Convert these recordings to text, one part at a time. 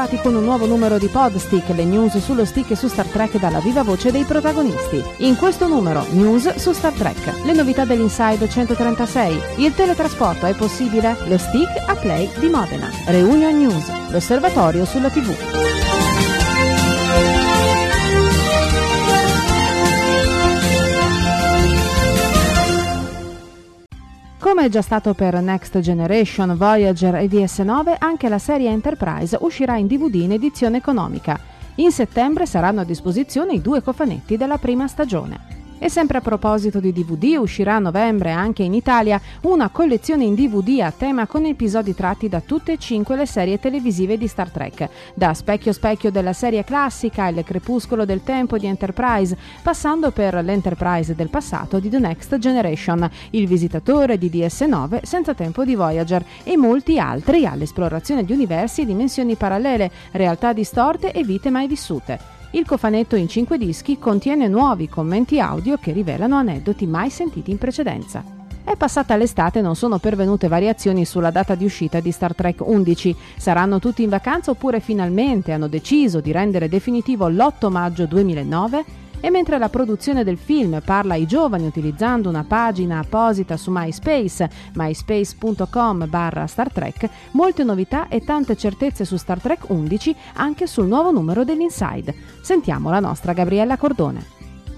ritrovati con un nuovo numero di Podstick, le news sullo stick e su Star Trek dalla viva voce dei protagonisti. In questo numero, news su Star Trek, le novità dell'Inside 136, il teletrasporto è possibile, lo stick a play di Modena, Reunion News, l'osservatorio sulla TV. Come è già stato per Next Generation, Voyager e DS9, anche la serie Enterprise uscirà in DVD in edizione economica. In settembre saranno a disposizione i 2 cofanetti della prima stagione. E sempre a proposito di DVD, uscirà a novembre anche in Italia una collezione in DVD a tema con episodi tratti da tutte e 5 le serie televisive di Star Trek, da Specchio Specchio della serie classica, Il Crepuscolo del Tempo di Enterprise, passando per l'Enterprise del passato di The Next Generation, Il Visitatore di DS9, Senza Tempo di Voyager e molti altri all'esplorazione di universi e dimensioni parallele, realtà distorte e vite mai vissute. Il cofanetto in 5 dischi contiene nuovi commenti audio che rivelano aneddoti mai sentiti in precedenza. È passata l'estate e non sono pervenute variazioni sulla data di uscita di Star Trek 11. Saranno tutti in vacanza oppure finalmente hanno deciso di rendere definitivo l'8 maggio 2009? E mentre la produzione del film parla ai giovani utilizzando una pagina apposita su MySpace, myspace.com/Star Trek, molte novità e tante certezze su Star Trek 11 anche sul nuovo numero dell'Inside. Sentiamo la nostra Gabriella Cordone.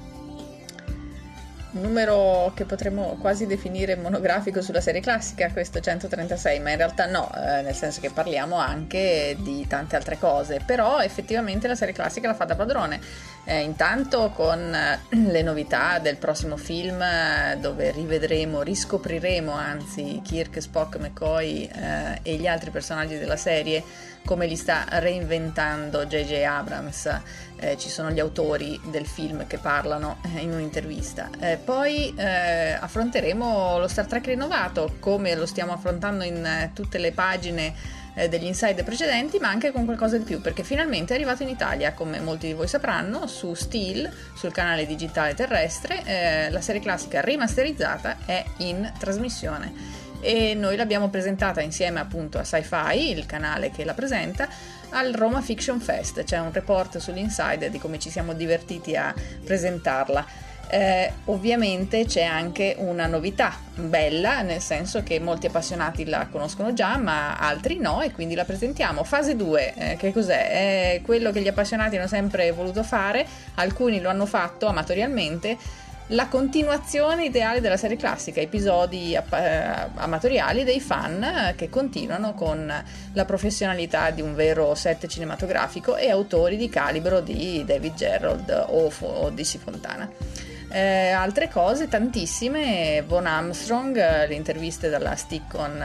Un numero che potremmo quasi definire monografico sulla serie classica, questo 136, ma in realtà no, nel senso che parliamo anche di tante altre cose, però effettivamente la serie classica la fa da padrone, intanto con le novità del prossimo film dove riscopriremo anzi Kirk, Spock, McCoy e gli altri personaggi della serie come li sta reinventando J.J. Abrams. Ci sono gli autori del film che parlano in un'intervista. Poi affronteremo lo Star Trek rinnovato, come lo stiamo affrontando in tutte le pagine degli Inside precedenti, ma anche con qualcosa di più, perché finalmente è arrivato in Italia, come molti di voi sapranno, su Steel, sul canale digitale terrestre. La serie classica rimasterizzata è in trasmissione e noi l'abbiamo presentata insieme appunto a Sci-Fi, il canale che la presenta, al Roma Fiction Fest. C'è un report sull'Inside di come ci siamo divertiti a presentarla. Ovviamente c'è anche una novità bella, nel senso che molti appassionati la conoscono già ma altri no, e quindi la presentiamo. Fase 2, che cos'è? È quello che gli appassionati hanno sempre voluto fare, alcuni lo hanno fatto amatorialmente, la continuazione ideale della serie classica, episodi amatoriali dei fan che continuano con la professionalità di un vero set cinematografico e autori di calibro di David Gerrold o DC Fontana. Altre cose tantissime, Von Armstrong, le interviste dalla Stickon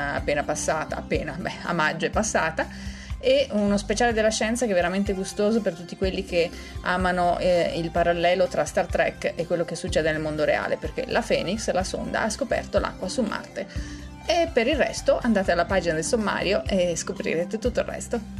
a maggio è passata, e uno speciale della scienza che è veramente gustoso per tutti quelli che amano il parallelo tra Star Trek e quello che succede nel mondo reale, perché la Phoenix, la sonda, ha scoperto l'acqua su Marte. E per il resto andate alla pagina del sommario e scoprirete tutto il resto.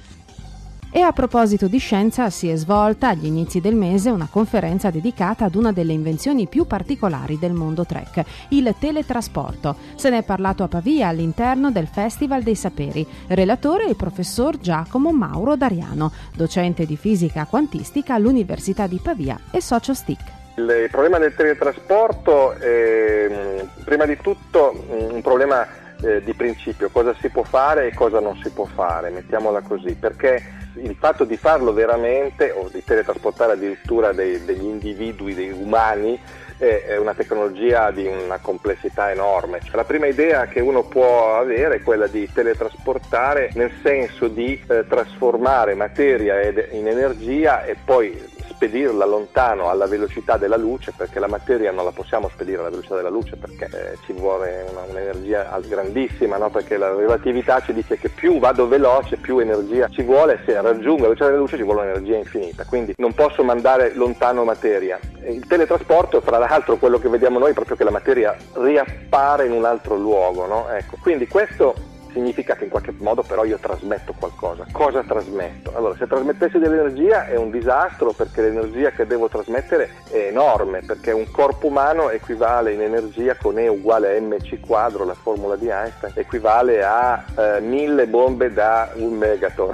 E a proposito di scienza, si è svolta agli inizi del mese una conferenza dedicata ad una delle invenzioni più particolari del mondo Trek, il teletrasporto. Se ne è parlato a Pavia all'interno del Festival dei Saperi. Relatore il professor Giacomo Mauro Dariano, docente di fisica quantistica all'Università di Pavia e socio STIC. Il problema del teletrasporto è prima di tutto un problema di principio, cosa si può fare e cosa non si può fare, mettiamola così, perché il fatto di farlo veramente o di teletrasportare addirittura degli individui, dei umani, è una tecnologia di una complessità enorme. La prima idea che uno può avere è quella di teletrasportare nel senso di trasformare materia in energia e poi spedirla lontano alla velocità della luce, perché la materia non la possiamo spedire alla velocità della luce perché ci vuole un'energia grandissima, no? Perché la relatività ci dice che più vado veloce più energia ci vuole, se raggiungo la velocità della luce ci vuole un'energia infinita, quindi non posso mandare lontano materia. Il teletrasporto, fra l'altro, quello che vediamo noi è proprio che la materia riappare in un altro luogo, no? Ecco, quindi questo significa che in qualche modo però io trasmetto qualcosa. Cosa trasmetto? Allora, se trasmettessi dell'energia è un disastro, perché l'energia che devo trasmettere è enorme, perché un corpo umano equivale in energia con E uguale a mc quadro, la formula di Einstein, equivale a 1000 bombe da un megaton.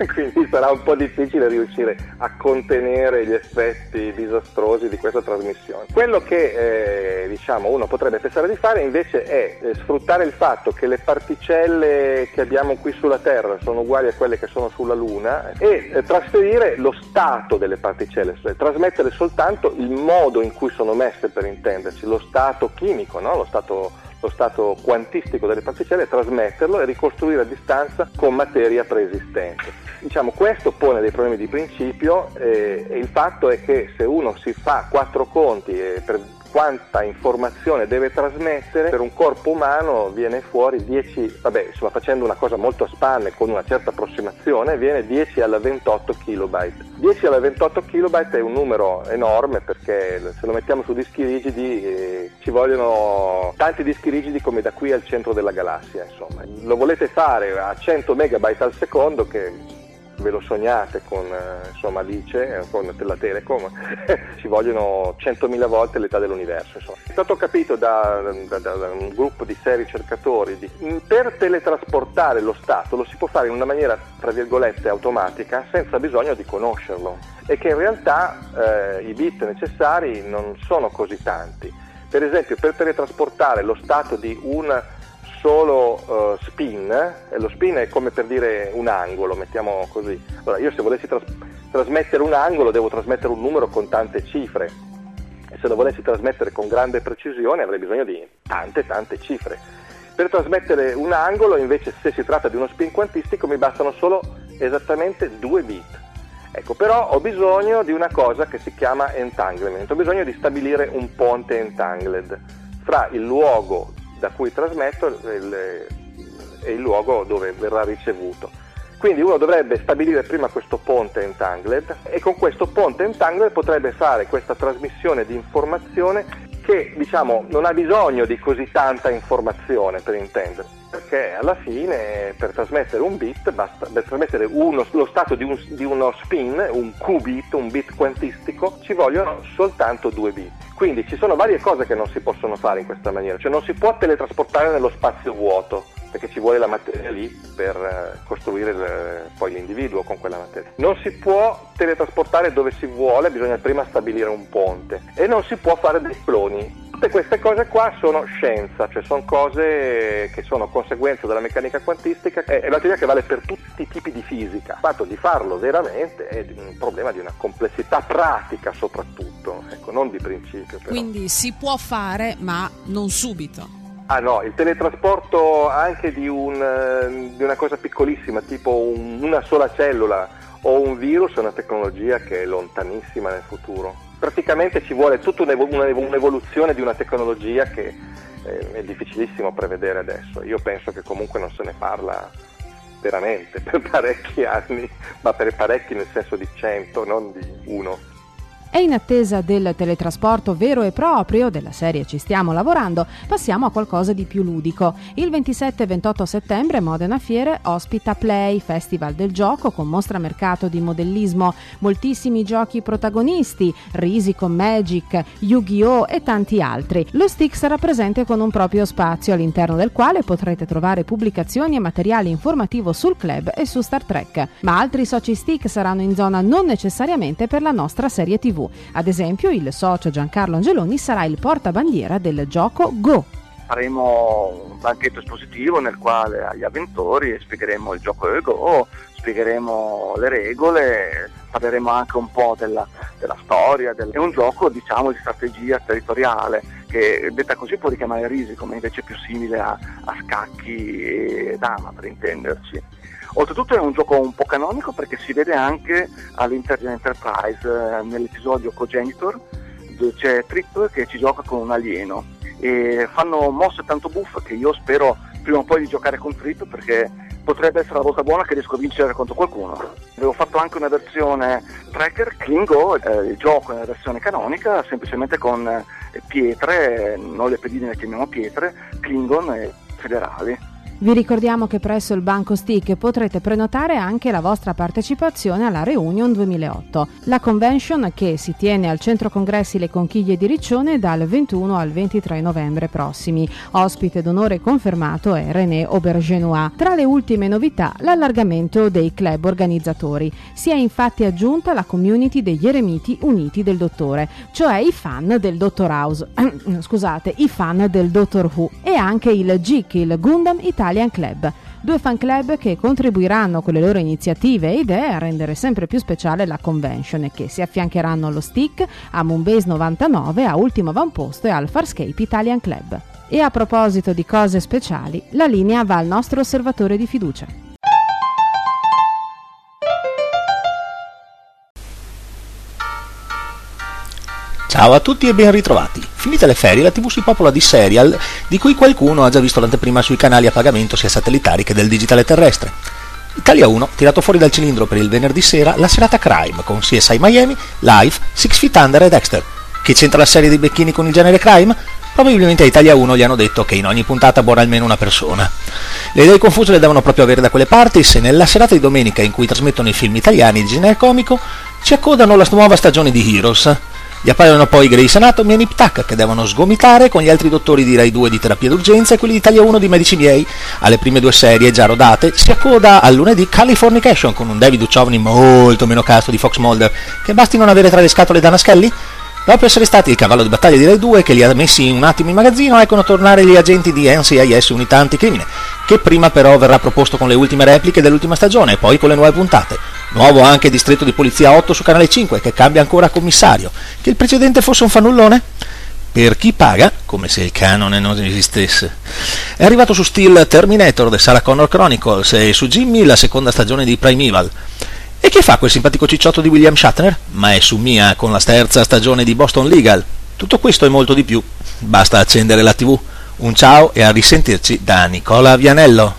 quindi sarà un po' difficile riuscire a contenere gli effetti disastrosi di questa trasmissione. Quello che uno potrebbe pensare di fare invece è sfruttare il fatto che le particelle che abbiamo qui sulla Terra sono uguali a quelle che sono sulla Luna e trasferire lo stato delle particelle, cioè trasmettere soltanto il modo in cui sono messe, per intenderci, lo stato chimico, no? Lo stato quantistico delle particelle, trasmetterlo e ricostruire a distanza con materia preesistente. Questo pone dei problemi di principio e il fatto è che se uno si fa 4 conti per quanta informazione deve trasmettere, per un corpo umano viene fuori 10, facendo una cosa molto a spanne con una certa approssimazione, viene 10 alla 28 kilobyte. 10 alla 28 kilobyte è un numero enorme, perché se lo mettiamo su dischi rigidi ci vogliono tanti dischi rigidi come da qui al centro della galassia, insomma. Lo volete fare a 100 megabyte al secondo, che ve lo sognate con Alice, con la Telecom, ci vogliono 100.000 volte l'età dell'universo, insomma. È stato capito da un gruppo di 6 ricercatori per teletrasportare lo stato lo si può fare in una maniera, tra virgolette, automatica, senza bisogno di conoscerlo, e che in realtà i bit necessari non sono così tanti. Per esempio, per teletrasportare lo stato di un solo spin, lo spin è come per dire un angolo, mettiamo così. Allora, io se volessi trasmettere un angolo devo trasmettere un numero con tante cifre, e se lo volessi trasmettere con grande precisione avrei bisogno di tante cifre. Per trasmettere un angolo invece, se si tratta di uno spin quantistico, mi bastano solo esattamente 2 bit. Ecco, però ho bisogno di una cosa che si chiama entanglement, ho bisogno di stabilire un ponte entangled fra il luogo da cui trasmetto e il luogo dove verrà ricevuto. Quindi uno dovrebbe stabilire prima questo ponte entangled, e con questo ponte entangled potrebbe fare questa trasmissione di informazione che, non ha bisogno di così tanta informazione, per intendere, perché alla fine per trasmettere un bit, per trasmettere lo stato di uno spin, un qubit, un bit quantistico, ci vogliono soltanto 2 bit. Quindi ci sono varie cose che non si possono fare in questa maniera, cioè non si può teletrasportare nello spazio vuoto, perché ci vuole la materia lì per costruire poi l'individuo con quella materia. Non si può teletrasportare dove si vuole, bisogna prima stabilire un ponte, e non si può fare dei cloni. Tutte queste cose qua sono scienza, cioè sono cose che sono conseguenze della meccanica quantistica, è una teoria che vale per tutti i tipi di fisica. Il fatto di farlo veramente è un problema di una complessità pratica soprattutto, ecco, non di principio. Però. Quindi si può fare, ma non subito. Ah no, il teletrasporto anche di una cosa piccolissima, tipo una sola cellula o un virus, è una tecnologia che è lontanissima nel futuro. Praticamente ci vuole tutta un'evoluzione di una tecnologia che è difficilissimo prevedere adesso. Io penso che comunque non se ne parla veramente per parecchi anni, ma per parecchi nel senso di 100, non di 1. E in attesa del teletrasporto vero e proprio, della serie Ci stiamo lavorando, passiamo a qualcosa di più ludico. Il 27 e 28 settembre Modena Fiere ospita Play, festival del gioco con mostra mercato di modellismo, moltissimi giochi protagonisti, Risi con Magic, Yu-Gi-Oh! E tanti altri. Lo Stick sarà presente con un proprio spazio, all'interno del quale potrete trovare pubblicazioni e materiale informativo sul club e su Star Trek. Ma altri soci Stick saranno in zona non necessariamente per la nostra serie TV. Ad esempio, il socio Giancarlo Angeloni sarà il portabandiera del gioco Go. Faremo un banchetto espositivo nel quale agli avventori spiegheremo il gioco Go, spiegheremo le regole, parleremo anche un po' della storia. È un gioco, di strategia territoriale, che detta così può richiamare Risi, come invece più simile a scacchi e dama, per intenderci. Oltretutto è un gioco un po' canonico, perché si vede anche all'interno di Enterprise, nell'episodio Cogenitor, dove c'è Trip che ci gioca con un alieno, e fanno mosse tanto buffe che io spero prima o poi di giocare con Trip, perché potrebbe essere la volta buona che riesco a vincere contro qualcuno. Avevo fatto anche una versione tracker, Klingo, il gioco nella versione canonica, semplicemente con pietre, non le pedine le chiamiamo pietre, Klingon e federali. Vi ricordiamo che presso il Banco Stick potrete prenotare anche la vostra partecipazione alla Reunion 2008, la convention che si tiene al Centro Congressi Le Conchiglie di Riccione dal 21 al 23 novembre prossimi. Ospite d'onore confermato è René Aubergenois. Tra le ultime novità, l'allargamento dei club organizzatori. Si è infatti aggiunta la community degli eremiti uniti del dottore, cioè i fan del Dottor House, i fan del Doctor Who, e anche il GIC, il Gundam Italian Club. 2 fan club che contribuiranno con le loro iniziative e idee a rendere sempre più speciale la convention e che si affiancheranno allo Stick, a Moonbase 99, a Ultimo Avamposto e al Farscape Italian Club. E a proposito di cose speciali, la linea va al nostro osservatore di fiducia. Ciao a tutti e ben ritrovati. Finite le ferie, la TV si popola di serial di cui qualcuno ha già visto l'anteprima sui canali a pagamento sia satellitari che del digitale terrestre. Italia 1, tirato fuori dal cilindro per il venerdì sera, la serata crime con CSI Miami, Life, Six Feet Under e Dexter. Che c'entra la serie dei becchini con il genere crime? Probabilmente a Italia 1 gli hanno detto che in ogni puntata muore almeno una persona. Le idee confuse le devono proprio avere da quelle parti se nella serata di domenica in cui trasmettono i film italiani di genere comico ci accodano la nuova stagione di Heroes. Gli appaiono poi Grey's Anatomy e Nip Tuck che devono sgomitare con gli altri dottori di Rai 2 di terapia d'urgenza e quelli di Italia 1 di Medici Miei. Alle prime 2 serie già rodate si accoda al lunedì Californication con un David Duchovny molto meno casto di Fox Mulder, che basti non avere tra le scatole Dana Scully? Dopo essere stati il cavallo di battaglia di Rai 2 che li ha messi un attimo in magazzino, eccono tornare gli agenti di NCIS Unità Anticrimine, che prima però verrà proposto con le ultime repliche dell'ultima stagione e poi con le nuove puntate. Nuovo anche Distretto di Polizia 8 su Canale 5 che cambia ancora commissario. Che il precedente fosse un fannullone? Per chi paga, come se il canone non esistesse. È arrivato su Steel Terminator The Sarah Connor Chronicles e su Jimmy la seconda stagione di Primeval. E che fa quel simpatico cicciotto di William Shatner? Ma è su Mia con la terza stagione di Boston Legal. Tutto questo e molto di più. Basta accendere la TV. Un ciao e a risentirci da Nicola Vianello.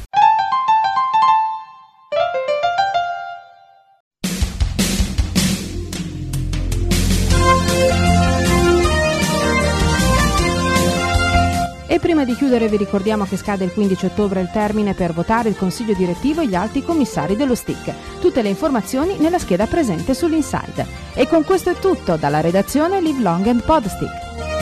E prima di chiudere vi ricordiamo che scade il 15 ottobre il termine per votare il consiglio direttivo e gli alti commissari dello Stick. Tutte le informazioni nella scheda presente sull'Inside. E con questo è tutto dalla redazione Live Long and Podstick.